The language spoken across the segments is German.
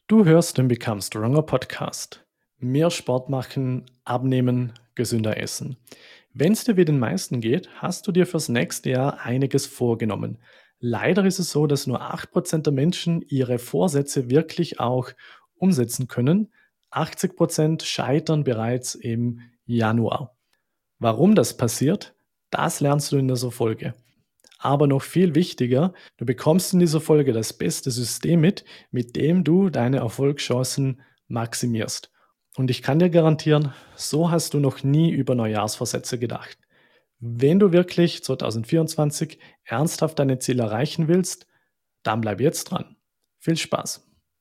Du hörst den Become Stronger Podcast. Mehr Sport machen, abnehmen, gesünder essen. Wenn es dir wie den meisten geht, hast du dir fürs nächste Jahr einiges vorgenommen. Leider ist es so, dass nur 8% der Menschen ihre Vorsätze wirklich auch umsetzen können. 80% scheitern bereits im Januar. Warum das passiert, das lernst du in dieser Folge. Aber noch viel wichtiger, du bekommst in dieser Folge das beste System mit dem du deine Erfolgschancen maximierst. Und ich kann dir garantieren, so hast du noch nie über Neujahrsvorsätze gedacht. Wenn du wirklich 2024 ernsthaft deine Ziele erreichen willst, dann bleib jetzt dran. Viel Spaß!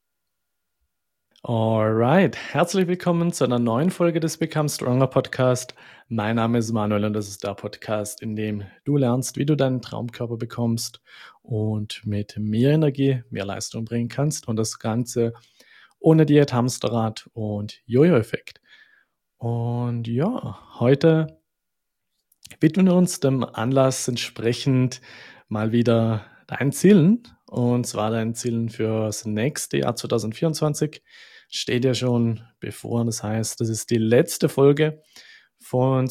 Alright, herzlich willkommen zu einer neuen Folge des Become Stronger Podcast. Mein Name ist Manuel und das ist der Podcast, in dem du lernst, wie du deinen Traumkörper bekommst und mit mehr Energie mehr Leistung bringen kannst und das Ganze ohne Diät, Hamsterrad und Jojo-Effekt. Und ja, heute widmen wir uns dem Anlass entsprechend mal wieder deinen Zielen, und zwar deinen Zielen fürs nächste Jahr 2024 steht ja schon bevor. Das heißt, das ist die letzte Folge von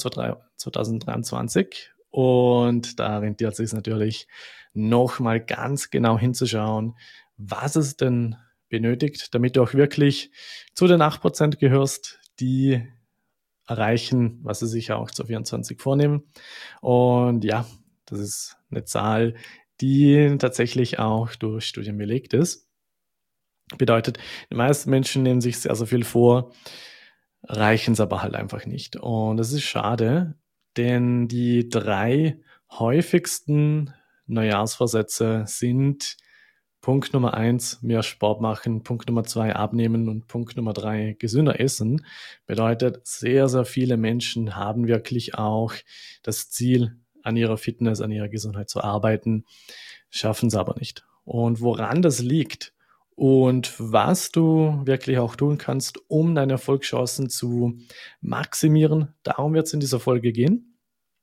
2023 und da rentiert es sich natürlich nochmal ganz genau hinzuschauen, was es denn benötigt, damit du auch wirklich zu den 8% gehörst, die erreichen, was sie sich auch zu 24 vornehmen. Und ja, das ist eine Zahl, die tatsächlich auch durch Studien belegt ist. Bedeutet, die meisten Menschen nehmen sich sehr, sehr viel vor, erreichen es aber halt einfach nicht. Und das ist schade, denn die 3 häufigsten Neujahrsvorsätze sind Punkt Nummer 1, mehr Sport machen, Punkt Nummer 2, abnehmen und Punkt Nummer 3, gesünder essen. Bedeutet, sehr, sehr viele Menschen haben wirklich auch das Ziel, an ihrer Fitness, an ihrer Gesundheit zu arbeiten, schaffen es aber nicht. Und woran das liegt und was du wirklich auch tun kannst, um deine Erfolgschancen zu maximieren, darum wird es in dieser Folge gehen.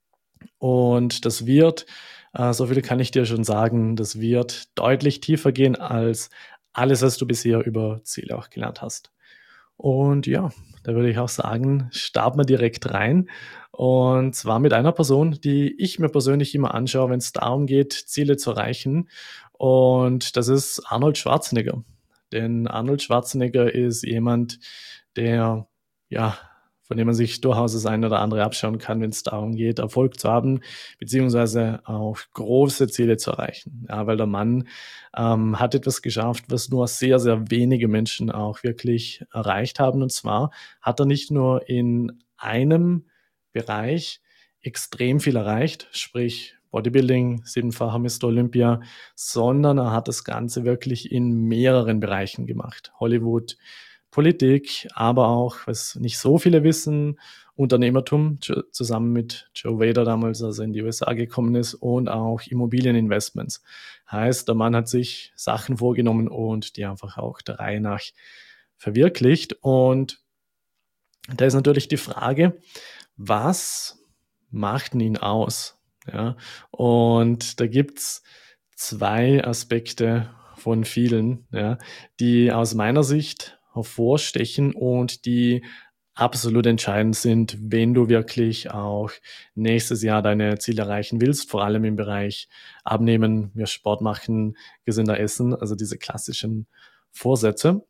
Und das wird, so viel kann ich dir schon sagen, das wird deutlich tiefer gehen als alles, was du bisher über Ziele auch gelernt hast. Und ja, da würde ich auch sagen, starten wir direkt rein. Und zwar mit einer Person, die ich mir persönlich immer anschaue, wenn es darum geht, Ziele zu erreichen. Und das ist Arnold Schwarzenegger. Denn Arnold Schwarzenegger ist jemand, der, ja, von dem man sich durchaus das eine oder andere abschauen kann, wenn es darum geht, Erfolg zu haben, beziehungsweise auch große Ziele zu erreichen. Ja, weil der Mann hat etwas geschafft, was nur sehr, sehr wenige Menschen auch wirklich erreicht haben. Und zwar hat er nicht nur in einem Bereich extrem viel erreicht, sprich Bodybuilding, 7-facher Mr. Olympia, sondern er hat das Ganze wirklich in mehreren Bereichen gemacht. Hollywood, Politik, aber auch, was nicht so viele wissen, Unternehmertum, zusammen mit Joe Vader damals, als er in die USA gekommen ist, und auch Immobilieninvestments. Heißt, der Mann hat sich Sachen vorgenommen und die einfach auch der Reihe nach verwirklicht. Und da ist natürlich die Frage, was macht ihn aus? Ja, und da gibt's 2 Aspekte von vielen, ja, die aus meiner Sicht hervorstechen und die absolut entscheidend sind, wenn du wirklich auch nächstes Jahr deine Ziele erreichen willst, vor allem im Bereich Abnehmen, mehr Sport machen, gesünder essen, also diese klassischen Vorsätze.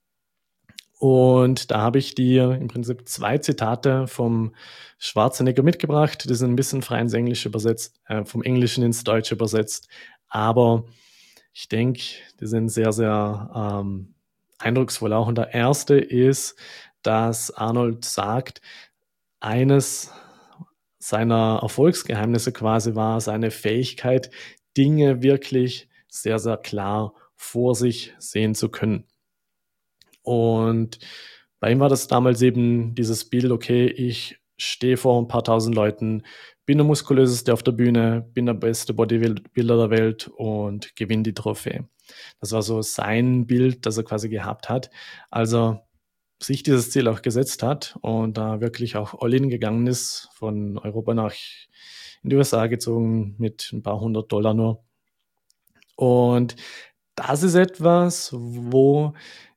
Und da habe ich dir im Prinzip 2 Zitate vom Schwarzenegger mitgebracht. Die sind ein bisschen frei ins Englische übersetzt, vom Englischen ins Deutsche übersetzt. Aber ich denke, die sind sehr, sehr eindrucksvoll auch. Und der erste ist, dass Arnold sagt, eines seiner Erfolgsgeheimnisse quasi war seine Fähigkeit, Dinge wirklich sehr, sehr klar vor sich sehen zu können. Und bei ihm war das damals eben dieses Bild, okay, ich stehe vor ein paar tausend Leuten, bin der muskulöseste auf der Bühne, bin der beste Bodybuilder der Welt und gewinne die Trophäe. Das war so sein Bild, das er quasi gehabt hat. Also sich dieses Ziel auch gesetzt hat und da wirklich auch all-in gegangen ist, von Europa nach in die USA gezogen mit ein paar $100 nur. Und das ist etwas, wo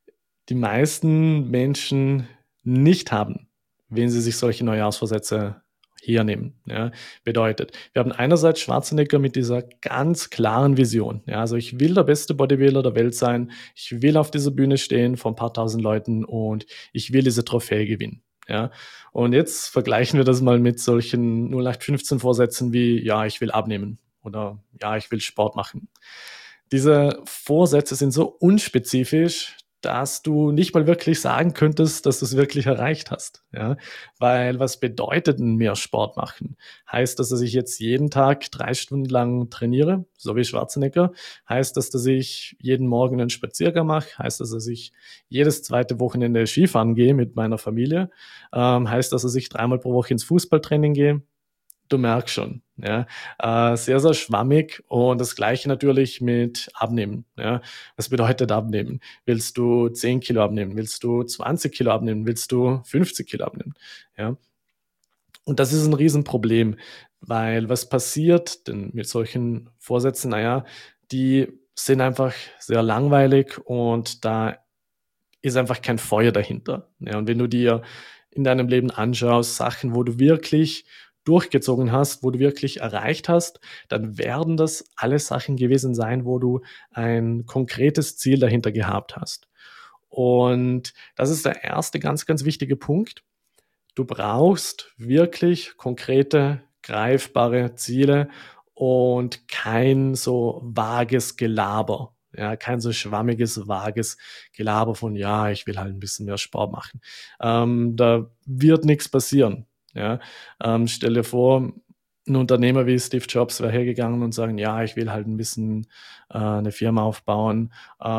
die meisten Menschen nicht haben, wenn sie sich solche Neujahrsvorsätze hernehmen. Ja, bedeutet, wir haben einerseits Schwarzenegger mit dieser ganz klaren Vision. Ja, also ich will der beste Bodybuilder der Welt sein. Ich will auf dieser Bühne stehen vor ein paar tausend Leuten und ich will diese Trophäe gewinnen. Ja, und jetzt vergleichen wir das mal mit solchen 0815 Vorsätzen wie, ja, ich will abnehmen oder ja, ich will Sport machen. Diese Vorsätze sind so unspezifisch, dass du nicht mal wirklich sagen könntest, dass du es wirklich erreicht hast. Ja? Weil was bedeutet denn mehr Sport machen? Heißt das, dass ich jetzt jeden Tag 3 Stunden lang trainiere, so wie Schwarzenegger? Heißt das, dass ich jeden Morgen einen Spaziergang mache? Heißt das, dass ich jedes zweite Wochenende Skifahren gehe mit meiner Familie? Heißt das, dass ich 3-mal pro Woche ins Fußballtraining gehe? Du merkst schon, ja. Sehr, sehr schwammig und das Gleiche natürlich mit Abnehmen, ja. Was bedeutet Abnehmen? Willst du 10 Kilo abnehmen? Willst du 20 Kilo abnehmen? Willst du 50 Kilo abnehmen? Ja. Und das ist ein Riesenproblem, weil was passiert denn mit solchen Vorsätzen? Naja, die sind einfach sehr langweilig und da ist einfach kein Feuer dahinter. Ja, und wenn du dir in deinem Leben anschaust, Sachen, wo du wirklich durchgezogen hast, wo du wirklich erreicht hast, dann werden das alles Sachen gewesen sein, wo du ein konkretes Ziel dahinter gehabt hast. Und das ist der erste ganz, ganz wichtige Punkt. Du brauchst wirklich konkrete, greifbare Ziele und kein so vages Gelaber. Ja, kein so schwammiges, vages Gelaber von, ja, ich will halt ein bisschen mehr Sport machen. Da wird nichts passieren. Ja, stell dir vor, ein Unternehmer wie Steve Jobs wäre hergegangen und sagen, ja, ich will halt ein bisschen eine Firma aufbauen.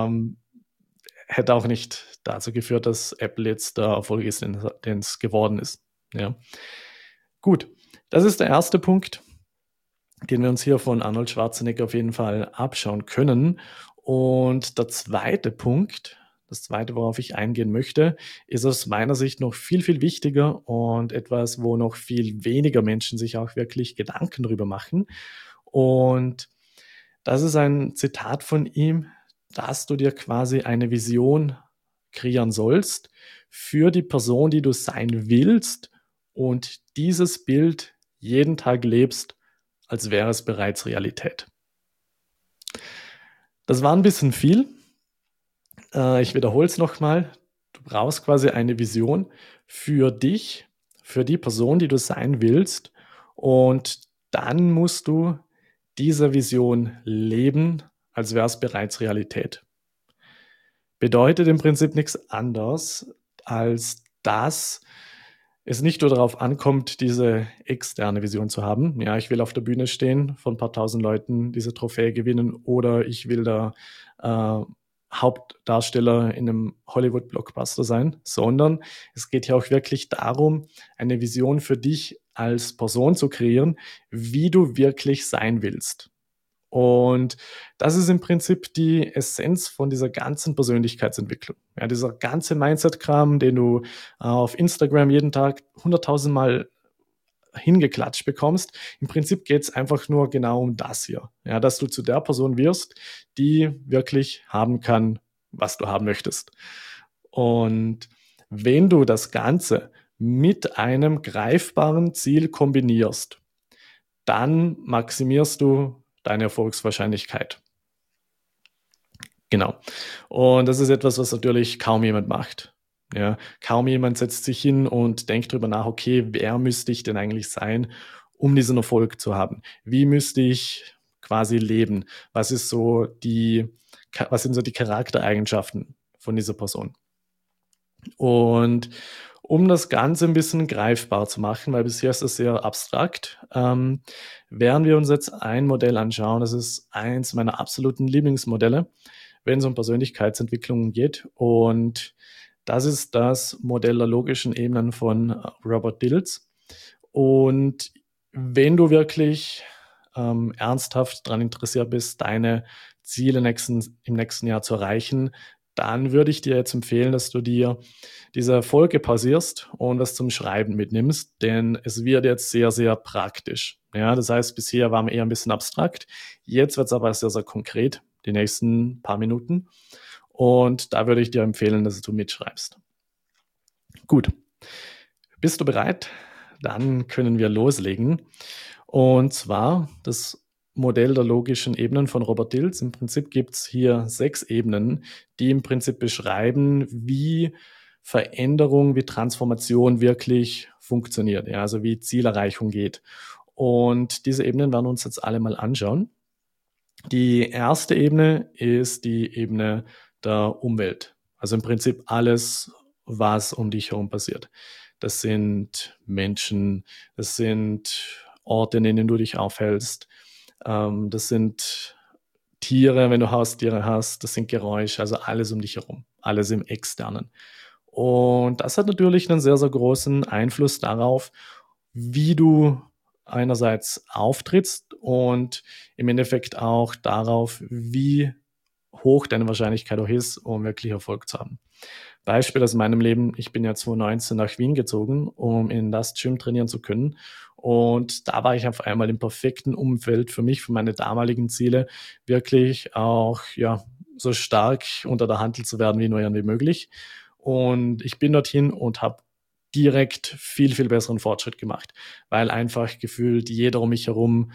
Hätte auch nicht dazu geführt, dass Apple jetzt der Erfolg ist, den es geworden ist. Ja. Gut, das ist der erste Punkt, den wir uns hier von Arnold Schwarzenegger auf jeden Fall abschauen können. Und der zweite Punkt, das zweite, worauf ich eingehen möchte, ist aus meiner Sicht noch viel, viel wichtiger und etwas, wo noch viel weniger Menschen sich auch wirklich Gedanken drüber machen. Und das ist ein Zitat von ihm, dass du dir quasi eine Vision kreieren sollst für die Person, die du sein willst und dieses Bild jeden Tag lebst, als wäre es bereits Realität. Das war ein bisschen viel. Ich wiederhole es nochmal. Du brauchst quasi eine Vision für dich, für die Person, die du sein willst. Und dann musst du diese Vision leben, als wäre es bereits Realität. Bedeutet im Prinzip nichts anderes, als dass es nicht nur darauf ankommt, diese externe Vision zu haben. Ja, ich will auf der Bühne stehen, von ein paar tausend Leuten diese Trophäe gewinnen oder ich will da Hauptdarsteller in einem Hollywood-Blockbuster sein, sondern es geht ja auch wirklich darum, eine Vision für dich als Person zu kreieren, wie du wirklich sein willst. Und das ist im Prinzip die Essenz von dieser ganzen Persönlichkeitsentwicklung. Ja, dieser ganze Mindset-Kram, den du auf Instagram jeden Tag 100.000 Mal hingeklatscht bekommst. Im Prinzip geht es einfach nur genau um das hier. Ja, dass du zu der Person wirst, die wirklich haben kann, was du haben möchtest. Und wenn du das Ganze mit einem greifbaren Ziel kombinierst, dann maximierst du deine Erfolgswahrscheinlichkeit. Genau. Und das ist etwas, was natürlich kaum jemand macht. Ja, kaum jemand setzt sich hin und denkt drüber nach, okay, wer müsste ich denn eigentlich sein, um diesen Erfolg zu haben? Wie müsste ich quasi leben? Was sind so die Charaktereigenschaften von dieser Person? Und um das Ganze ein bisschen greifbar zu machen, weil bisher ist das sehr abstrakt, werden wir uns jetzt ein Modell anschauen. Das ist eins meiner absoluten Lieblingsmodelle, wenn es um Persönlichkeitsentwicklung geht. Und das ist das Modell der logischen Ebenen von Robert Dills. Und wenn du wirklich ernsthaft daran interessiert bist, deine Ziele im nächsten Jahr zu erreichen, dann würde ich dir jetzt empfehlen, dass du dir diese Folge pausierst und was zum Schreiben mitnimmst, denn es wird jetzt sehr, sehr praktisch. Ja, das heißt, bisher waren wir eher ein bisschen abstrakt. Jetzt wird es aber sehr, sehr konkret, die nächsten paar Minuten. Und da würde ich dir empfehlen, dass du mitschreibst. Gut, bist du bereit? Dann können wir loslegen. Und zwar das Modell der logischen Ebenen von Robert Dills. Im Prinzip gibt es hier 6 Ebenen, die im Prinzip beschreiben, wie Veränderung, wie Transformation wirklich funktioniert, ja, also wie Zielerreichung geht. Und diese Ebenen werden wir uns jetzt alle mal anschauen. Die erste Ebene ist die Ebene der Umwelt. Also im Prinzip alles, was um dich herum passiert. Das sind Menschen, das sind Orte, in denen du dich aufhältst. Das sind Tiere, wenn du Haustiere hast. Das sind Geräusche, also alles um dich herum, alles im Externen. Und das hat natürlich einen sehr, sehr großen Einfluss darauf, wie du einerseits auftrittst und im Endeffekt auch darauf, wie hoch deine Wahrscheinlichkeit auch ist, um wirklich Erfolg zu haben. Beispiel aus meinem Leben, ich bin ja 2019 nach Wien gezogen, um in das Gym trainieren zu können. Und da war ich auf einmal im perfekten Umfeld für mich, für meine damaligen Ziele, wirklich auch ja, so stark unter der Handel zu werden, wie nur irgendwie möglich. Und ich bin dorthin und habe direkt viel, viel besseren Fortschritt gemacht, weil einfach gefühlt jeder um mich herum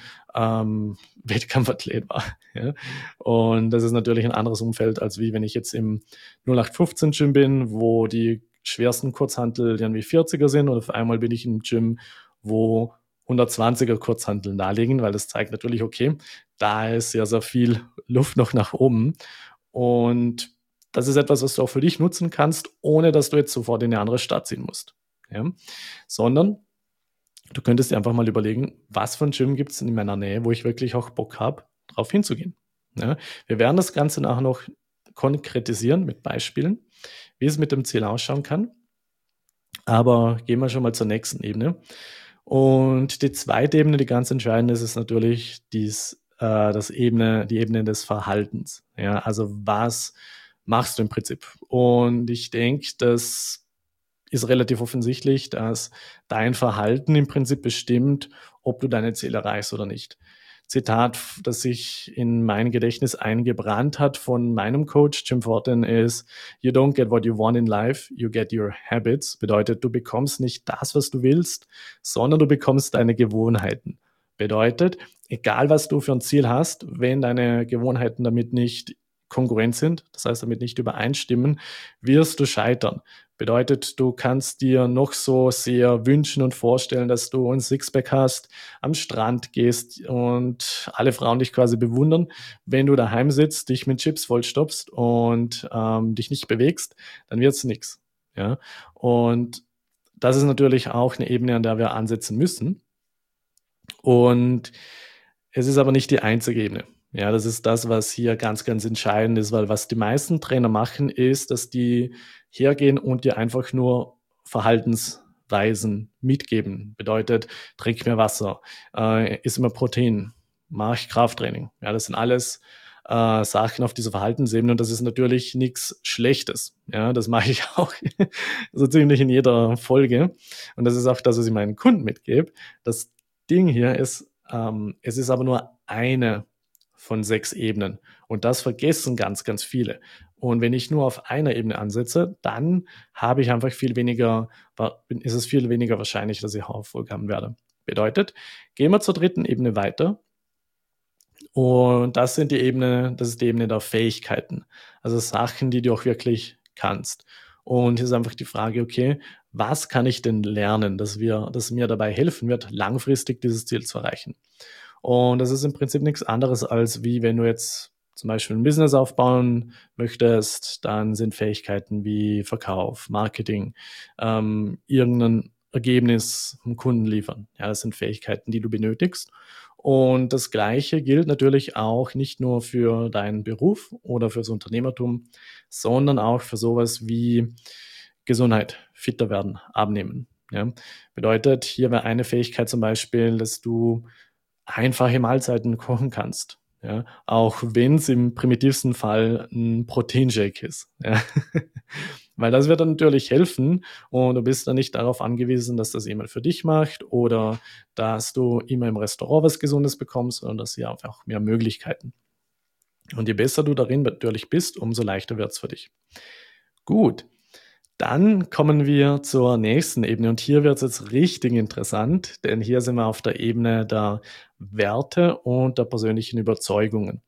Wettkampfathlet war. Ja? Und das ist natürlich ein anderes Umfeld, als wie wenn ich jetzt im 0815 Gym bin, wo die schwersten Kurzhantel irgendwie 40er sind und auf einmal bin ich im Gym, wo 120er Kurzhanteln da liegen, weil das zeigt natürlich, okay, da ist sehr, sehr viel Luft noch nach oben. Und das ist etwas, was du auch für dich nutzen kannst, ohne dass du jetzt sofort in eine andere Stadt ziehen musst. Ja? Sondern du könntest dir einfach mal überlegen, was für ein Gym gibt es in meiner Nähe, wo ich wirklich auch Bock habe, drauf hinzugehen. Ja? Wir werden das Ganze nachher noch konkretisieren mit Beispielen, wie es mit dem Ziel ausschauen kann. Aber gehen wir schon mal zur nächsten Ebene. Und die zweite Ebene, die ganz entscheidend ist, ist natürlich die Ebene des Verhaltens. Ja, also was machst du im Prinzip? Und ich denke, das ist relativ offensichtlich, dass dein Verhalten im Prinzip bestimmt, ob du deine Ziele erreichst oder nicht. Zitat, das sich in mein Gedächtnis eingebrannt hat von meinem Coach Jim Fortin ist: You don't get what you want in life, you get your habits. Bedeutet, du bekommst nicht das, was du willst, sondern du bekommst deine Gewohnheiten. Bedeutet, egal was du für ein Ziel hast, wenn deine Gewohnheiten damit nicht kongruent sind, das heißt damit nicht übereinstimmen, wirst du scheitern. Bedeutet, du kannst dir noch so sehr wünschen und vorstellen, dass du ein Sixpack hast, am Strand gehst und alle Frauen dich quasi bewundern. Wenn du daheim sitzt, dich mit Chips vollstopfst und dich nicht bewegst, dann wird's nix. Ja? Und das ist natürlich auch eine Ebene, an der wir ansetzen müssen. Und es ist aber nicht die einzige Ebene. Ja, das ist das, was hier ganz, ganz entscheidend ist, weil was die meisten Trainer machen, ist, dass die hergehen und dir einfach nur Verhaltensweisen mitgeben. Bedeutet, trink mehr Wasser, iss mehr Protein, mach Krafttraining. Ja, das sind alles Sachen auf dieser Verhaltensebene und das ist natürlich nichts Schlechtes. Ja, das mache ich auch so ziemlich in jeder Folge. Und das ist auch das, was ich meinen Kunden mitgebe. Das Ding hier ist, es ist aber nur eine von 6 Ebenen. Und das vergessen ganz, ganz viele. Und wenn ich nur auf einer Ebene ansetze, dann habe ich einfach ist es viel weniger wahrscheinlich, dass ich Erfolg haben werde. Bedeutet, gehen wir zur dritten Ebene weiter. Und das ist die Ebene der Fähigkeiten. Also Sachen, die du auch wirklich kannst. Und hier ist einfach die Frage, okay, was kann ich denn lernen, das mir dabei helfen wird, langfristig dieses Ziel zu erreichen? Und das ist im Prinzip nichts anderes, als wie wenn du jetzt zum Beispiel ein Business aufbauen möchtest, dann sind Fähigkeiten wie Verkauf, Marketing, irgendein Ergebnis dem Kunden liefern. Ja, das sind Fähigkeiten, die du benötigst. Und das Gleiche gilt natürlich auch nicht nur für deinen Beruf oder fürs Unternehmertum, sondern auch für sowas wie Gesundheit, fitter werden, abnehmen. Ja. Bedeutet, hier wäre eine Fähigkeit zum Beispiel, dass du einfache Mahlzeiten kochen kannst. Ja, auch wenn es im primitivsten Fall ein Proteinshake ist. Ja. Weil das wird dann natürlich helfen und du bist dann nicht darauf angewiesen, dass das jemand für dich macht oder dass du immer im Restaurant was Gesundes bekommst, sondern dass sie einfach mehr Möglichkeiten. Und je besser du darin natürlich bist, umso leichter wird es für dich. Gut, dann kommen wir zur nächsten Ebene und hier wird es jetzt richtig interessant, denn hier sind wir auf der Ebene der Werte und der persönlichen Überzeugungen.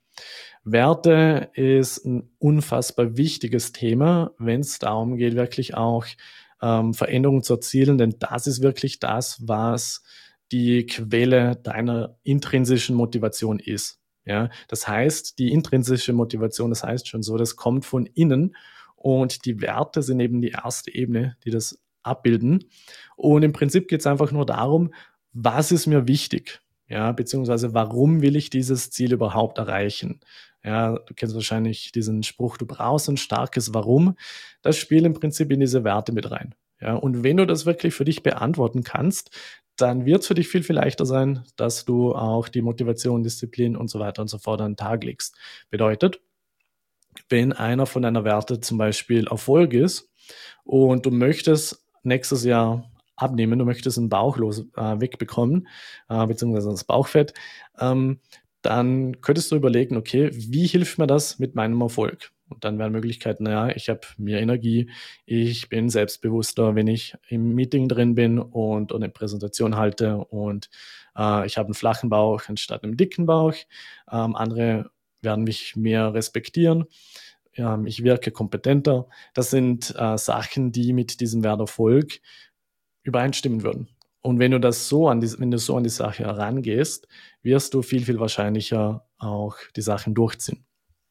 Werte ist ein unfassbar wichtiges Thema, wenn es darum geht, wirklich auch Veränderungen zu erzielen, denn das ist wirklich das, was die Quelle deiner intrinsischen Motivation ist. Ja, das heißt, die intrinsische Motivation, das heißt schon so, das kommt von innen und die Werte sind eben die erste Ebene, die das abbilden. Und im Prinzip geht es einfach nur darum, was ist mir wichtig? Ja, beziehungsweise warum will ich dieses Ziel überhaupt erreichen? Ja, du kennst wahrscheinlich diesen Spruch, du brauchst ein starkes Warum. Das spielt im Prinzip in diese Werte mit rein. Ja, und wenn du das wirklich für dich beantworten kannst, dann wird es für dich viel, viel leichter sein, dass du auch die Motivation, Disziplin und so weiter und so fort an den Tag legst. Bedeutet, wenn einer von deiner Werte zum Beispiel Erfolg ist und du möchtest nächstes Jahr abnehmen, du möchtest einen Bauch wegbekommen, beziehungsweise das Bauchfett, ähm, dann könntest du überlegen, okay, wie hilft mir das mit meinem Erfolg? Und dann wären Möglichkeiten, naja, ich habe mehr Energie, ich bin selbstbewusster, wenn ich im Meeting drin bin und eine Präsentation halte und ich habe einen flachen Bauch anstatt einem dicken Bauch. Andere werden mich mehr respektieren. Ich wirke kompetenter. Das sind Sachen, die mit diesem Wert Erfolg übereinstimmen würden. Und wenn du so an die Sache herangehst, wirst du viel, viel wahrscheinlicher auch die Sachen durchziehen.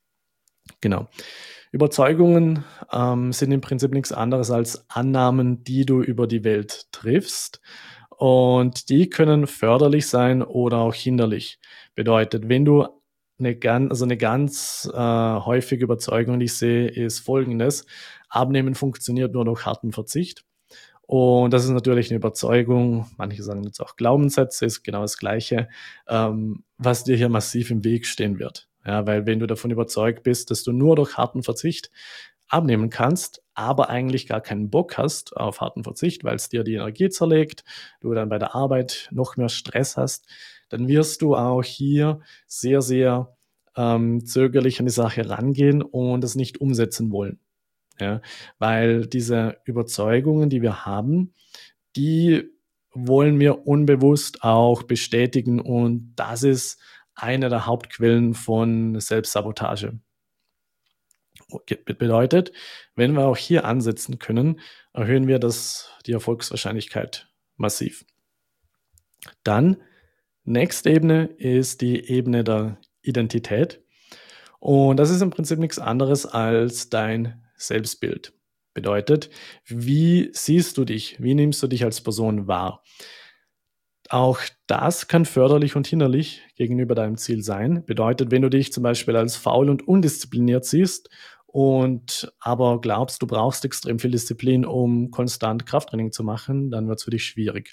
Genau. Überzeugungen sind im Prinzip nichts anderes als Annahmen, die du über die Welt triffst. Und die können förderlich sein oder auch hinderlich. Bedeutet, wenn du eine ganz häufige Überzeugung, die ich sehe, ist folgendes: Abnehmen funktioniert nur durch harten Verzicht. Und das ist natürlich eine Überzeugung, manche sagen jetzt auch Glaubenssätze, ist genau das Gleiche, was dir hier massiv im Weg stehen wird. Ja, weil wenn du davon überzeugt bist, dass du nur durch harten Verzicht abnehmen kannst, aber eigentlich gar keinen Bock hast auf harten Verzicht, weil es dir die Energie zerlegt, du dann bei der Arbeit noch mehr Stress hast, dann wirst du auch hier sehr, sehr zögerlich an die Sache rangehen und es nicht umsetzen wollen. Ja, weil diese Überzeugungen, die wir haben, die wollen wir unbewusst auch bestätigen und das ist eine der Hauptquellen von Selbstsabotage. Bedeutet, wenn wir auch hier ansetzen können, erhöhen wir die Erfolgswahrscheinlichkeit massiv. Dann, nächste Ebene ist die Ebene der Identität. Und das ist im Prinzip nichts anderes als dein Selbstbild. Bedeutet, wie siehst du dich? Wie nimmst du dich als Person wahr? Auch das kann förderlich und hinderlich gegenüber deinem Ziel sein. Bedeutet, wenn du dich zum Beispiel als faul und undiszipliniert siehst und aber glaubst, du brauchst extrem viel Disziplin, um konstant Krafttraining zu machen, dann wird es für dich schwierig.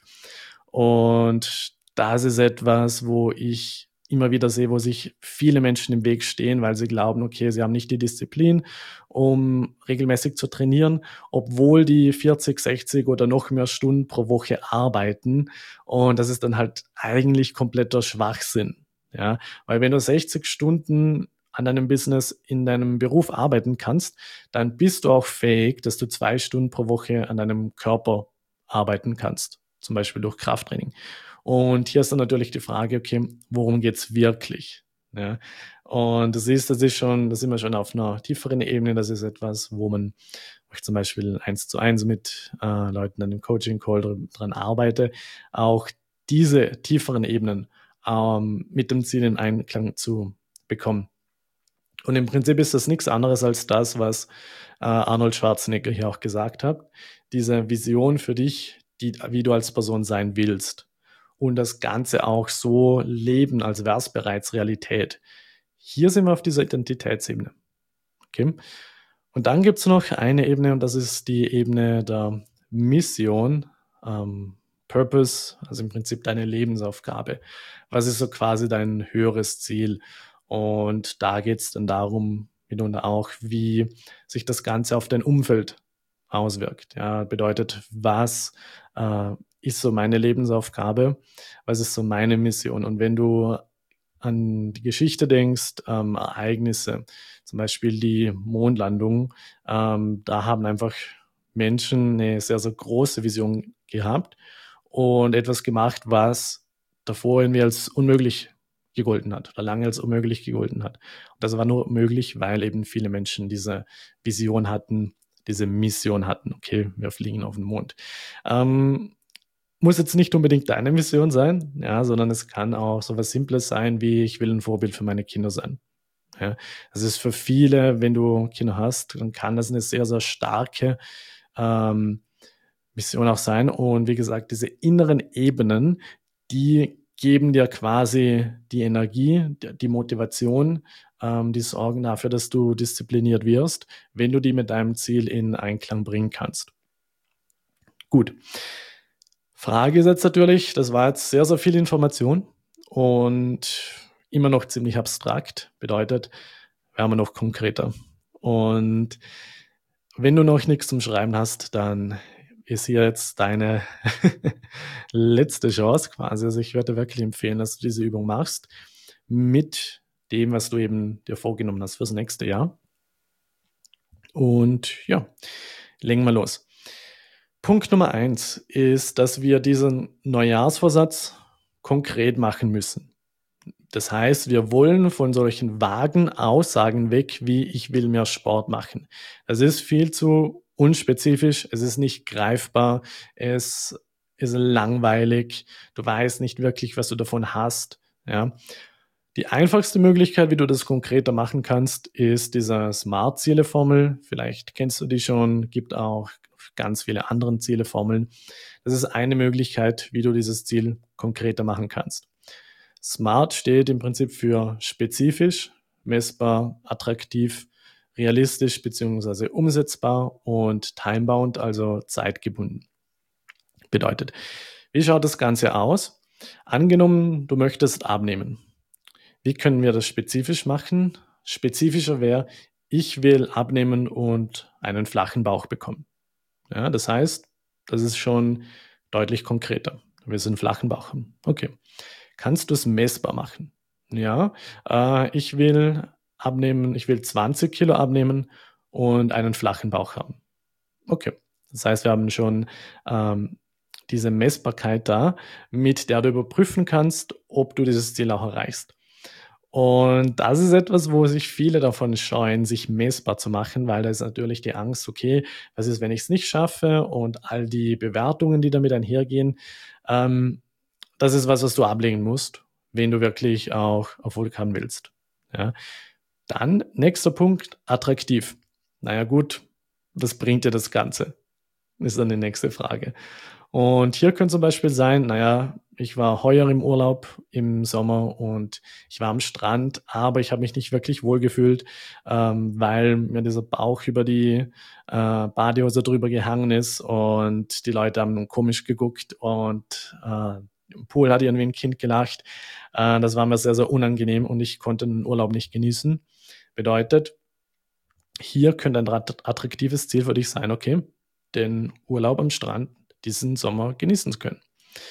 Und das ist etwas, wo ich immer wieder sehe, wo sich viele Menschen im Weg stehen, weil sie glauben, okay, sie haben nicht die Disziplin, um regelmäßig zu trainieren, obwohl die 40, 60 oder noch mehr Stunden pro Woche arbeiten. Und das ist dann halt eigentlich kompletter Schwachsinn. Ja, weil wenn du 60 Stunden an deinem Business in deinem Beruf arbeiten kannst, dann bist du auch fähig, dass du 2 Stunden pro Woche an deinem Körper arbeiten kannst, zum Beispiel durch Krafttraining. Und hier ist dann natürlich die Frage, okay, worum geht's wirklich? Ja, und da sind wir schon auf einer tieferen Ebene. Das ist etwas, wo ich zum Beispiel 1:1 mit Leuten an dem Coaching-Call dran arbeite, auch diese tieferen Ebenen mit dem Ziel in Einklang zu bekommen. Und im Prinzip ist das nichts anderes als das, was Arnold Schwarzenegger hier auch gesagt hat. Diese Vision für dich, wie du als Person sein willst. Und das Ganze auch so leben, als wäre es bereits Realität. Hier sind wir auf dieser Identitätsebene. Okay? Und dann gibt es noch eine Ebene und das ist die Ebene der Mission, Purpose, also im Prinzip deine Lebensaufgabe. Was ist so quasi dein höheres Ziel? Und da geht es dann darum, mitunter auch, wie sich das Ganze auf dein Umfeld auswirkt. Ja, bedeutet, was ist so meine Lebensaufgabe? Was ist so meine Mission? Und wenn du an die Geschichte denkst, Ereignisse, zum Beispiel die Mondlandung, da haben einfach Menschen eine sehr, sehr große Vision gehabt und etwas gemacht, was davor irgendwie als unmöglich gegolten hat oder lange als unmöglich gegolten hat. Und das war nur möglich, weil eben viele Menschen diese Vision hatten, diese Mission hatten. Okay, wir fliegen auf den Mond. Muss jetzt nicht unbedingt deine Mission sein, ja, sondern es kann auch so was Simples sein, wie ich will ein Vorbild für meine Kinder sein. Ja, das ist für viele, wenn du Kinder hast, dann kann das eine sehr, sehr starke ähm, Mission auch sein. Und wie gesagt, diese inneren Ebenen, die geben dir quasi die Energie, die Motivation, die sorgen dafür, dass du diszipliniert wirst, wenn du die mit deinem Ziel in Einklang bringen kannst. Gut. Frage ist jetzt natürlich, das war jetzt sehr, sehr viel Information und immer noch ziemlich abstrakt. Bedeutet, werden wir noch konkreter. Und wenn du noch nichts zum Schreiben hast, dann ist hier jetzt deine letzte Chance quasi. Also ich würde wirklich empfehlen, dass du diese Übung machst mit dem, was du eben dir vorgenommen hast fürs nächste Jahr. Und ja, legen wir los. Punkt Nummer 1 ist, dass wir diesen Neujahrsvorsatz konkret machen müssen. Das heißt, wir wollen von solchen vagen Aussagen weg, wie ich will mehr Sport machen. Das ist viel zu unspezifisch, es ist nicht greifbar, es ist langweilig, du weißt nicht wirklich, was du davon hast. Ja. Die einfachste Möglichkeit, wie du das konkreter machen kannst, ist diese Smart-Ziele-Formel. Vielleicht kennst du die schon, gibt auch ganz viele andere Ziele-Formeln. Das ist eine Möglichkeit, wie du dieses Ziel konkreter machen kannst. Smart steht im Prinzip für spezifisch, messbar, attraktiv, realistisch bzw. umsetzbar und timebound, also zeitgebunden. Bedeutet, wie schaut das Ganze aus? Angenommen, du möchtest abnehmen. Wie können wir das spezifisch machen? Spezifischer wäre, ich will abnehmen und einen flachen Bauch bekommen. Ja, das heißt, das ist schon deutlich konkreter. Wir sind einen flachen Bauch haben. Okay. Kannst du es messbar machen? Ja, ich will abnehmen, ich will 20 Kilo abnehmen und einen flachen Bauch haben. Okay. Das heißt, wir haben schon diese Messbarkeit da, mit der du überprüfen kannst, ob du dieses Ziel auch erreichst. Und das ist etwas, wo sich viele davon scheuen, sich messbar zu machen, weil da ist natürlich die Angst, okay, was ist, wenn ich es nicht schaffe und all die Bewertungen, die damit einhergehen. Das ist was du ablegen musst, wenn du wirklich auch Erfolg haben willst. Ja. Dann nächster Punkt, attraktiv. Naja gut, was bringt dir das Ganze? Ist dann die nächste Frage. Und hier könnte zum Beispiel sein, naja, ich war heuer im Urlaub im Sommer und ich war am Strand, aber ich habe mich nicht wirklich wohlgefühlt, weil mir dieser Bauch über die Badehose drüber gehangen ist und die Leute haben komisch geguckt und im Pool hat irgendwie ein Kind gelacht. Das war mir sehr, sehr unangenehm und ich konnte den Urlaub nicht genießen. Bedeutet, hier könnte ein attraktives Ziel für dich sein, okay, den Urlaub am Strand diesen Sommer genießen zu können.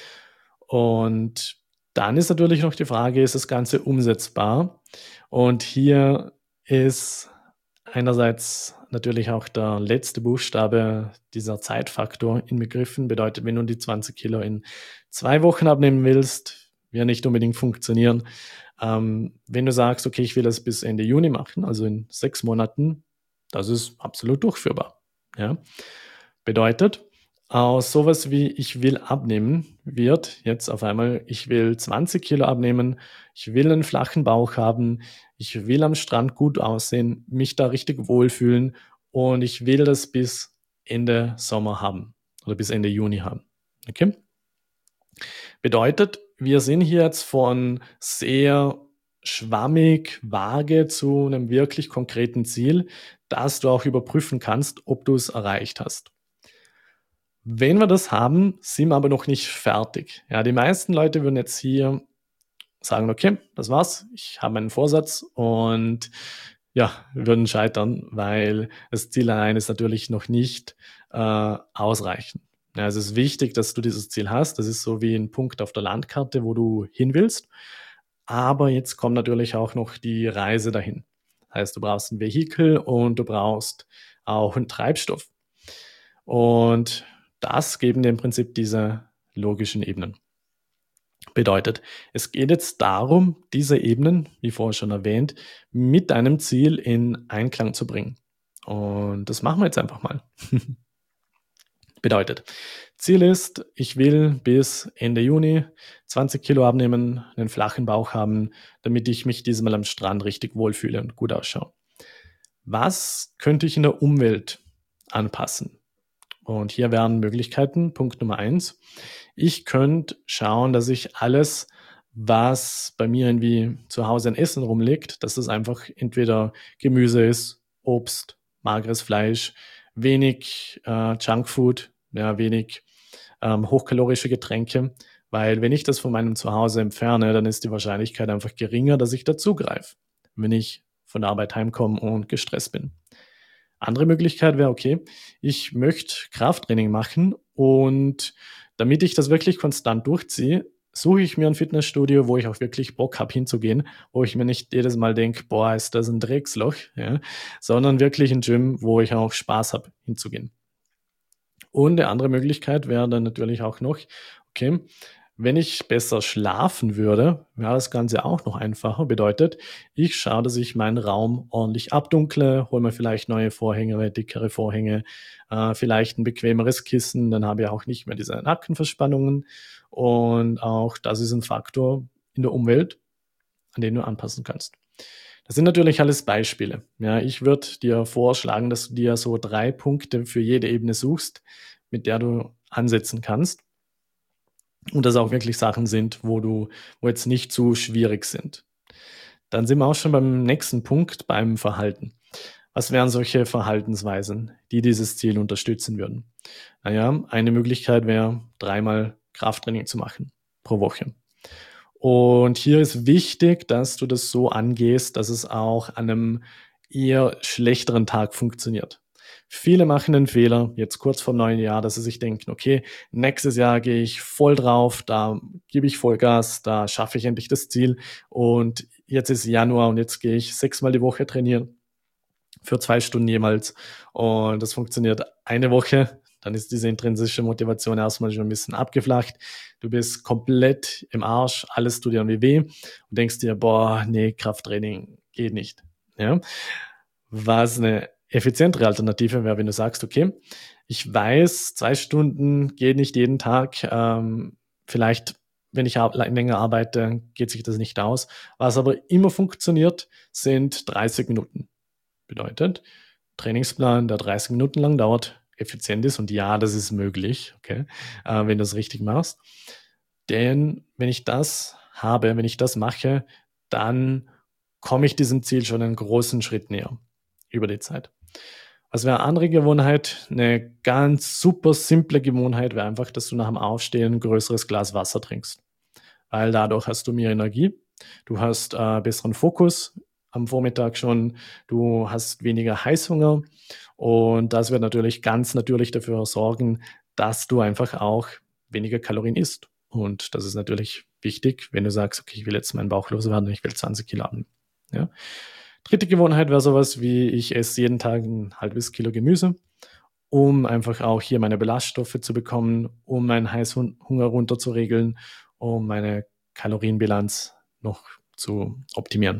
Und dann ist natürlich noch die Frage, ist das Ganze umsetzbar? Und hier ist einerseits natürlich auch der letzte Buchstabe dieser Zeitfaktor inbegriffen. Bedeutet, wenn du die 20 Kilo in 2 Wochen abnehmen willst, wird nicht unbedingt funktionieren. Wenn du sagst, okay, ich will das bis Ende Juni machen, also in 6 Monaten, das ist absolut durchführbar. Ja? Bedeutet, aus sowas wie ich will abnehmen wird jetzt auf einmal, ich will 20 Kilo abnehmen, ich will einen flachen Bauch haben, ich will am Strand gut aussehen, mich da richtig wohlfühlen und ich will das bis Ende Sommer haben oder bis Ende Juni haben. Okay? Bedeutet, wir sind hier jetzt von sehr schwammig, vage zu einem wirklich konkreten Ziel, dass du auch überprüfen kannst, ob du es erreicht hast. Wenn wir das haben, sind wir aber noch nicht fertig. Ja, die meisten Leute würden jetzt hier sagen, okay, das war's, ich habe meinen Vorsatz und ja, würden scheitern, weil das Ziel allein ist natürlich noch nicht ausreichend. Ja, es ist wichtig, dass du dieses Ziel hast. Das ist so wie ein Punkt auf der Landkarte, wo du hin willst. Aber jetzt kommt natürlich auch noch die Reise dahin. Heißt, du brauchst ein Vehikel und du brauchst auch einen Treibstoff. Und das geben dir im Prinzip diese logischen Ebenen. Bedeutet, es geht jetzt darum, diese Ebenen, wie vorher schon erwähnt, mit deinem Ziel in Einklang zu bringen. Und das machen wir jetzt einfach mal. Bedeutet, Ziel ist, ich will bis Ende Juni 20 Kilo abnehmen, einen flachen Bauch haben, damit ich mich diesmal am Strand richtig wohlfühle und gut ausschaue. Was könnte ich in der Umwelt anpassen? Und hier wären Möglichkeiten. Punkt Nummer eins: Ich könnte schauen, dass ich alles, was bei mir irgendwie zu Hause an Essen rumliegt, dass das einfach entweder Gemüse ist, Obst, mageres Fleisch, wenig Junkfood, ja, wenig hochkalorische Getränke, weil wenn ich das von meinem Zuhause entferne, dann ist die Wahrscheinlichkeit einfach geringer, dass ich dazugreife, wenn ich von der Arbeit heimkomme und gestresst bin. Andere Möglichkeit wäre, okay, ich möchte Krafttraining machen und damit ich das wirklich konstant durchziehe, suche ich mir ein Fitnessstudio, wo ich auch wirklich Bock habe hinzugehen, wo ich mir nicht jedes Mal denke, boah, ist das ein Drecksloch, ja, sondern wirklich ein Gym, wo ich auch Spaß habe hinzugehen. Und eine andere Möglichkeit wäre dann natürlich auch noch, okay, wenn ich besser schlafen würde, wäre das Ganze auch noch einfacher. Bedeutet, ich schaue, dass ich meinen Raum ordentlich abdunkle, hole mir vielleicht neue Vorhänge, dickere Vorhänge, vielleicht ein bequemeres Kissen, dann habe ich auch nicht mehr diese Nackenverspannungen. Und auch das ist ein Faktor in der Umwelt, an den du anpassen kannst. Das sind natürlich alles Beispiele. Ja, ich würde dir vorschlagen, dass du dir so 3 Punkte für jede Ebene suchst, mit der du ansetzen kannst und das auch wirklich Sachen sind, wo jetzt nicht zu schwierig sind. Dann sind wir auch schon beim nächsten Punkt, beim Verhalten. Was wären solche Verhaltensweisen, die dieses Ziel unterstützen würden? Na ja, eine Möglichkeit wäre, 3-mal Krafttraining zu machen pro Woche. Und hier ist wichtig, dass du das so angehst, dass es auch an einem eher schlechteren Tag funktioniert. Viele machen den Fehler, jetzt kurz vorm neuen Jahr, dass sie sich denken, okay, nächstes Jahr gehe ich voll drauf, da gebe ich Vollgas, da schaffe ich endlich das Ziel. Und jetzt ist Januar und jetzt gehe ich 6-mal die Woche trainieren für 2 Stunden jeweils. Und das funktioniert eine Woche. Dann ist diese intrinsische Motivation erstmal schon ein bisschen abgeflacht. Du bist komplett im Arsch, alles tut dir irgendwie weh und denkst dir, boah, nee, Krafttraining geht nicht. Ja? Was eine effizientere Alternative wäre, wenn du sagst, okay, ich weiß, 2 Stunden geht nicht jeden Tag. Vielleicht, wenn ich länger arbeite, geht sich das nicht aus. Was aber immer funktioniert, sind 30 Minuten. Bedeutet, Trainingsplan, der 30 Minuten lang dauert, effizient ist und ja, das ist möglich, okay, wenn du es richtig machst. Denn wenn ich das habe, wenn ich das mache, dann komme ich diesem Ziel schon einen großen Schritt näher über die Zeit. Was wäre eine andere Gewohnheit? Eine ganz super simple Gewohnheit wäre einfach, dass du nach dem Aufstehen ein größeres Glas Wasser trinkst. Weil dadurch hast du mehr Energie, du hast besseren Fokus am Vormittag schon, du hast weniger Heißhunger und das wird natürlich ganz natürlich dafür sorgen, dass du einfach auch weniger Kalorien isst. Und das ist natürlich wichtig, wenn du sagst, okay, ich will jetzt meinen Bauch loswerden, ich will 20 Kilo abnehmen. Ja. Dritte Gewohnheit wäre sowas wie, ich esse jeden Tag ein halbes Kilo Gemüse, um einfach auch hier meine Ballaststoffe zu bekommen, um meinen Heißhunger runterzuregeln, um meine Kalorienbilanz noch zu optimieren.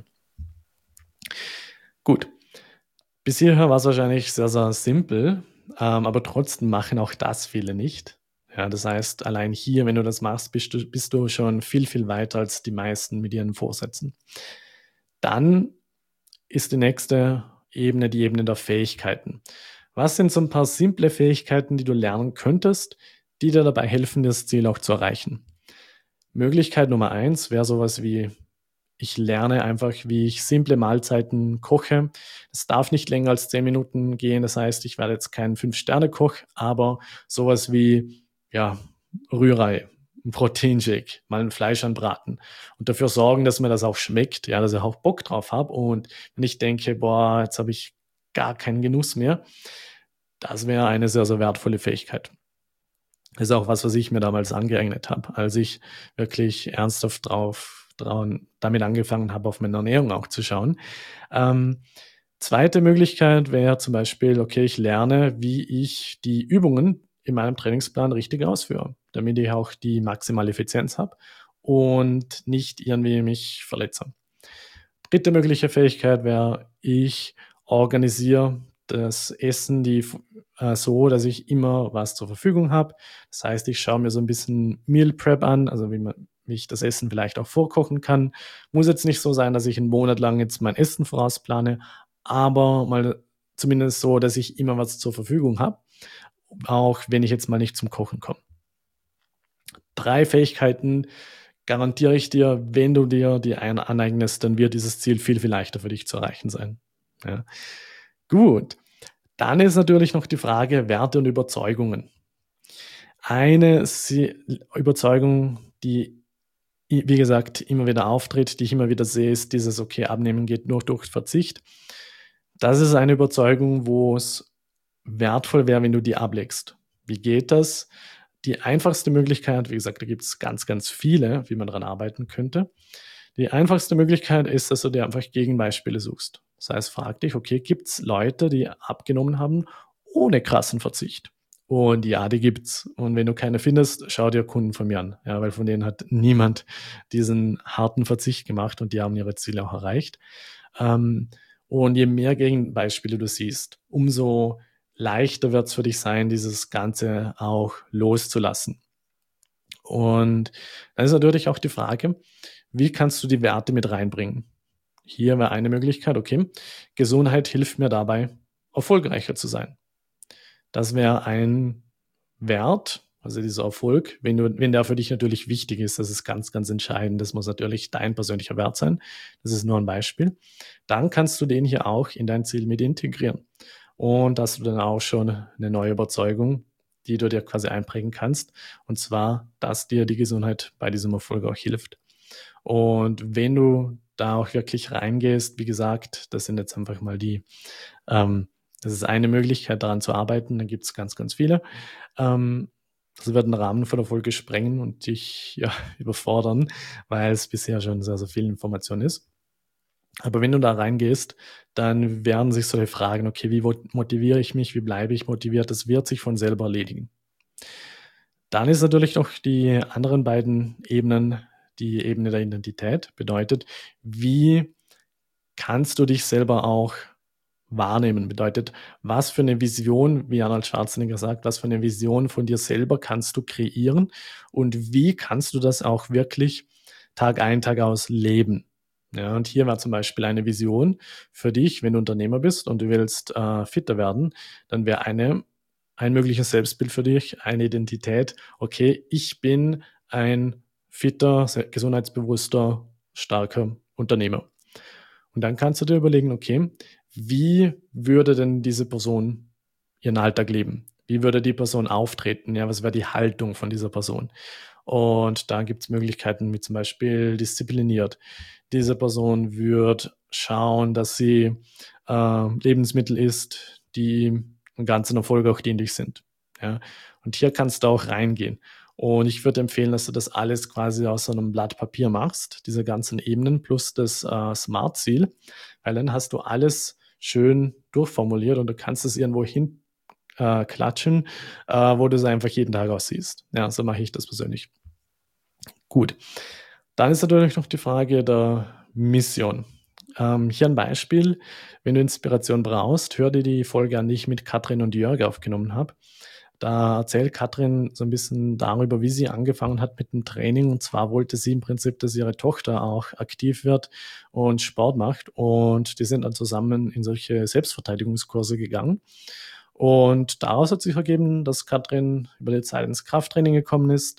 Gut, bis hierher war es wahrscheinlich sehr, sehr simpel, aber trotzdem machen auch das viele nicht. Ja, das heißt, allein hier, wenn du das machst, bist du schon viel, viel weiter als die meisten mit ihren Vorsätzen. Dann ist die nächste Ebene die Ebene der Fähigkeiten. Was sind so ein paar simple Fähigkeiten, die du lernen könntest, die dir dabei helfen, das Ziel auch zu erreichen? Möglichkeit Nummer eins wäre sowas wie, ich lerne einfach, wie ich simple Mahlzeiten koche. Es darf nicht länger als 10 Minuten gehen. Das heißt, ich werde jetzt kein 5-Sterne-Koch, aber sowas wie, ja, Rührei, ein Proteinshake, mal ein Fleisch anbraten und dafür sorgen, dass mir das auch schmeckt, ja, dass ich auch Bock drauf habe. Und wenn ich denke, boah, jetzt habe ich gar keinen Genuss mehr, das wäre eine sehr, sehr wertvolle Fähigkeit. Das ist auch was ich mir damals angeeignet habe, als ich wirklich ernsthaft drauf damit angefangen habe, auf meine Ernährung auch zu schauen. Ähm, Zweite Möglichkeit wäre zum Beispiel, okay, ich lerne, wie ich die Übungen in meinem Trainingsplan richtig ausführe, damit ich auch die maximale Effizienz habe und nicht irgendwie mich verletze. Dritte mögliche Fähigkeit wäre, ich organisiere das Essen so, dass ich immer was zur Verfügung habe. Das heißt, ich schaue mir so ein bisschen Meal Prep an, also wie ich das Essen vielleicht auch vorkochen kann. Muss jetzt nicht so sein, dass ich einen Monat lang jetzt mein Essen vorausplane, aber mal zumindest so, dass ich immer was zur Verfügung habe, auch wenn ich jetzt mal nicht zum Kochen komme. 3 Fähigkeiten garantiere ich dir, wenn du dir die aneignest, dann wird dieses Ziel viel, viel leichter für dich zu erreichen sein. Ja. Gut, dann ist natürlich noch die Frage Werte und Überzeugungen. Eine Überzeugung, die, wie gesagt, immer wieder auftritt, die ich immer wieder sehe, ist dieses, okay, Abnehmen geht nur durch Verzicht. Das ist eine Überzeugung, wo es wertvoll wäre, wenn du die ablegst. Wie geht das? Die einfachste Möglichkeit, wie gesagt, da gibt es ganz, ganz viele, wie man daran arbeiten könnte. Die einfachste Möglichkeit ist, dass du dir einfach Gegenbeispiele suchst. Das heißt, frag dich, okay, gibt es Leute, die abgenommen haben ohne krassen Verzicht? Und ja, die gibt's. Und wenn du keine findest, schau dir Kunden von mir an. Ja, weil von denen hat niemand diesen harten Verzicht gemacht und die haben ihre Ziele auch erreicht. Ähm, und je mehr Gegenbeispiele du siehst, umso leichter wird es für dich sein, dieses Ganze auch loszulassen. Und dann ist natürlich auch die Frage, wie kannst du die Werte mit reinbringen? Hier wäre eine Möglichkeit, okay, Gesundheit hilft mir dabei, erfolgreicher zu sein. Das wäre ein Wert, also dieser Erfolg, wenn der für dich natürlich wichtig ist, das ist ganz, ganz entscheidend. Das muss natürlich dein persönlicher Wert sein. Das ist nur ein Beispiel. Dann kannst du den hier auch in dein Ziel mit integrieren. Und hast du dann auch schon eine neue Überzeugung, die du dir quasi einprägen kannst. Und zwar, dass dir die Gesundheit bei diesem Erfolg auch hilft. Und wenn du da auch wirklich reingehst, wie gesagt, das sind jetzt einfach mal das ist eine Möglichkeit, daran zu arbeiten. Da gibt es ganz, ganz viele. Das wird den Rahmen von der Folge sprengen und dich ja, überfordern, weil es bisher schon sehr, sehr viel Information ist. Aber wenn du da reingehst, dann werden sich solche Fragen, okay, wie motiviere ich mich, wie bleibe ich motiviert, das wird sich von selber erledigen. Dann ist natürlich noch die anderen beiden Ebenen, die Ebene der Identität, bedeutet, wie kannst du dich selber auch wahrnehmen? Bedeutet, was für eine Vision, wie Arnold Schwarzenegger sagt, was für eine Vision von dir selber kannst du kreieren und wie kannst du das auch wirklich Tag ein, Tag aus leben? Ja, und hier war zum Beispiel eine Vision für dich, wenn du Unternehmer bist und du willst fitter werden, dann wäre ein mögliches Selbstbild für dich, eine Identität. Okay, ich bin ein fitter, gesundheitsbewusster, starker Unternehmer. Und dann kannst du dir überlegen, okay, wie würde denn diese Person ihren Alltag leben? Wie würde die Person auftreten? Ja, was wäre die Haltung von dieser Person? Und da gibt es Möglichkeiten wie zum Beispiel diszipliniert. Diese Person wird schauen, dass sie Lebensmittel isst, die einen ganzen Erfolg auch dienlich sind. Ja? Und hier kannst du auch reingehen. Und ich würde empfehlen, dass du das alles quasi aus so einem Blatt Papier machst, diese ganzen Ebenen plus das Smart-Ziel, weil dann hast du alles schön durchformuliert und du kannst es irgendwo hin klatschen, wo du es einfach jeden Tag aussiehst. Ja, so mache ich das persönlich. Gut. Dann ist natürlich noch die Frage der Mission. Hier ein Beispiel. Wenn du Inspiration brauchst, hör dir die Folge an, die ich mit Katrin und Jörg aufgenommen habe. Da erzählt Katrin so ein bisschen darüber, wie sie angefangen hat mit dem Training. Und zwar wollte sie im Prinzip, dass ihre Tochter auch aktiv wird und Sport macht. Und die sind dann zusammen in solche Selbstverteidigungskurse gegangen. Und daraus hat sich ergeben, dass Katrin über die Zeit ins Krafttraining gekommen ist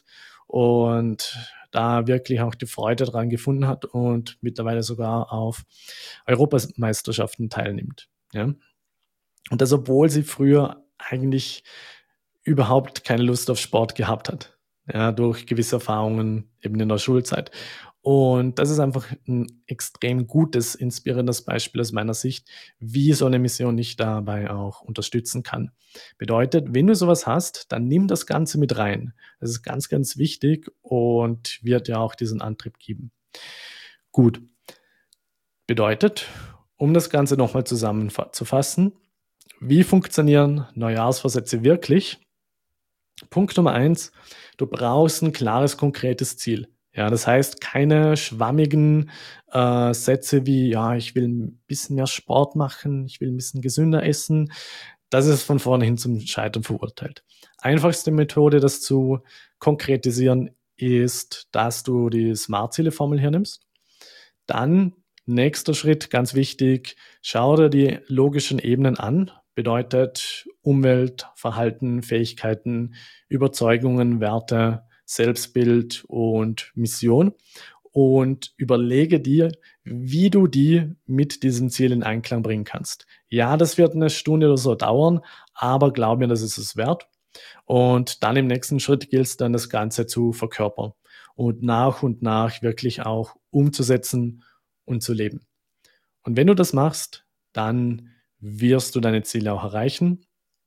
und da wirklich auch die Freude dran gefunden hat und mittlerweile sogar auf Europameisterschaften teilnimmt. Ja? Und das, obwohl sie früher eigentlich überhaupt keine Lust auf Sport gehabt hat, ja, durch gewisse Erfahrungen eben in der Schulzeit. Und das ist einfach ein extrem gutes, inspirierendes Beispiel aus meiner Sicht, wie so eine Mission dich dabei auch unterstützen kann. Bedeutet, wenn du sowas hast, dann nimm das Ganze mit rein. Das ist ganz, ganz wichtig und wird dir auch diesen Antrieb geben. Gut, bedeutet, um das Ganze nochmal zusammenzufassen, wie funktionieren Neujahrsvorsätze wirklich? Punkt Nummer eins: Du brauchst ein klares, konkretes Ziel. Ja, das heißt, keine schwammigen, Sätze wie: „Ja, ich will ein bisschen mehr Sport machen, ich will ein bisschen gesünder essen.“ Das ist von vornherein zum Scheitern verurteilt. Einfachste Methode, das zu konkretisieren, ist, dass du die Smart-Ziele-Formel hernimmst. Dann nächster Schritt, ganz wichtig, schau dir die logischen Ebenen an. Bedeutet Umwelt, Verhalten, Fähigkeiten, Überzeugungen, Werte, Selbstbild und Mission und überlege dir, wie du die mit diesem Ziel in Einklang bringen kannst. Ja, das wird eine Stunde oder so dauern, aber glaub mir, das ist es wert. Und dann im nächsten Schritt gilt es dann, das Ganze zu verkörpern und nach wirklich auch umzusetzen und zu leben. Und wenn du das machst, dann wirst du deine Ziele auch erreichen.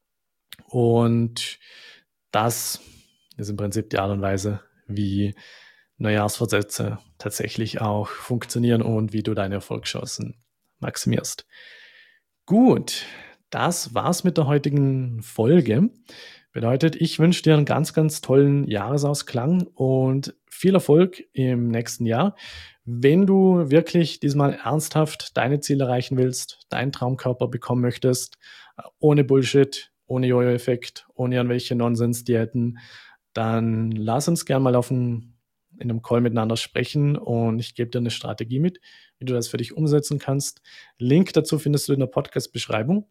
Und das ist im Prinzip die Art und Weise, wie Neujahrsvorsätze tatsächlich auch funktionieren und wie du deine Erfolgschancen maximierst. Gut, das war's mit der heutigen Folge. Bedeutet, ich wünsche dir einen ganz, ganz tollen Jahresausklang und viel Erfolg im nächsten Jahr. Wenn du wirklich diesmal ernsthaft deine Ziele erreichen willst, deinen Traumkörper bekommen möchtest, ohne Bullshit, ohne Jojo-Effekt, ohne irgendwelche Nonsens-Diäten, dann lass uns gerne mal in einem Call miteinander sprechen und ich gebe dir eine Strategie mit, wie du das für dich umsetzen kannst. Link dazu findest du in der Podcast-Beschreibung.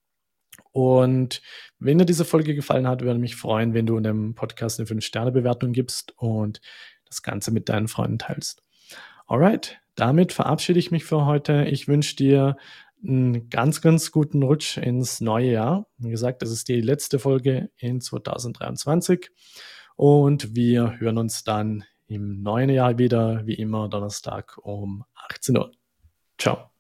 Und wenn dir diese Folge gefallen hat, würde mich freuen, wenn du in dem Podcast eine 5-Sterne-Bewertung gibst und das Ganze mit deinen Freunden teilst. Alright, damit verabschiede ich mich für heute. Ich wünsche dir einen ganz, ganz guten Rutsch ins neue Jahr. Wie gesagt, das ist die letzte Folge in 2023 und wir hören uns dann im neuen Jahr wieder, wie immer Donnerstag um 18 Uhr. Ciao.